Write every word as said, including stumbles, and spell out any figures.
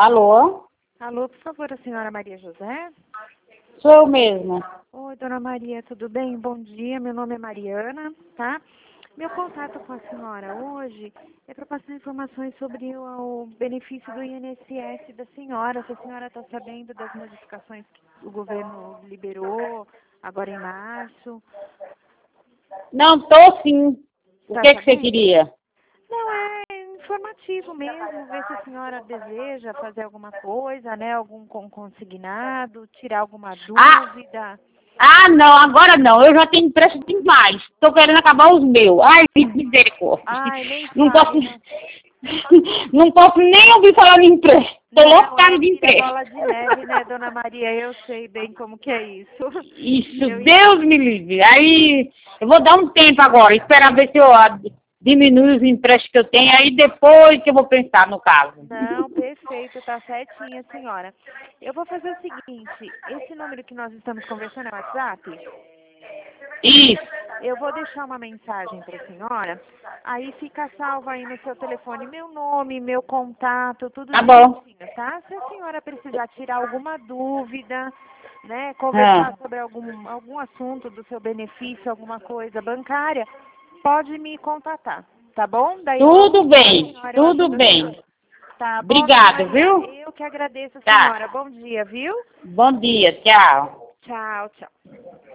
Alô? Alô, por favor, a senhora Maria José? Sou eu mesma. Oi, dona Maria, tudo bem? Bom dia, meu nome é Mariana, tá? Meu contato com a senhora hoje é para passar informações sobre o, o benefício do I N S S da senhora. Se a senhora está sabendo das modificações que o governo liberou agora em março. Não, tô sim. O Tá que que você sabendo? queria? Não, é informativo mesmo, ver se a senhora deseja fazer alguma coisa, né? Algum con- consignado, tirar alguma Ah, dúvida. ah, não, agora não. Eu já tenho pressa demais. Tô querendo acabar os meus. Ai, misericórdia. Ai, nem Não posso, fale, não. não posso nem ouvir falar de empréstimo. Tô Não, loucada é, de vira empréstimo. bola de neve, né, dona Maria? Eu sei bem como que é isso. Isso, Eu Deus me livre. Aí, eu vou dar um tempo agora, esperar ver se eu ah, diminuo os empréstimos que eu tenho, aí depois que eu vou pensar no caso. Não, perfeito, tá certinha, senhora. Eu vou fazer o seguinte, esse número que nós estamos conversando é o WhatsApp? Isso, Eu vou deixar uma mensagem para a senhora, aí fica salvo aí no seu telefone meu nome, meu contato, tudo tá bom. direitinho, tá? Se a senhora precisar tirar alguma dúvida, né, Ah, conversar sobre algum, algum assunto do seu benefício, alguma coisa bancária, pode me contatar, tá bom? Daí eu tudo auxilio a bem, senhora, eu tudo ajudo a senhora. bem. Tá bom, dona Obrigada, Maria? viu? Eu que agradeço a Tá. senhora. Bom dia, viu? Bom dia, tchau. Tchau, tchau.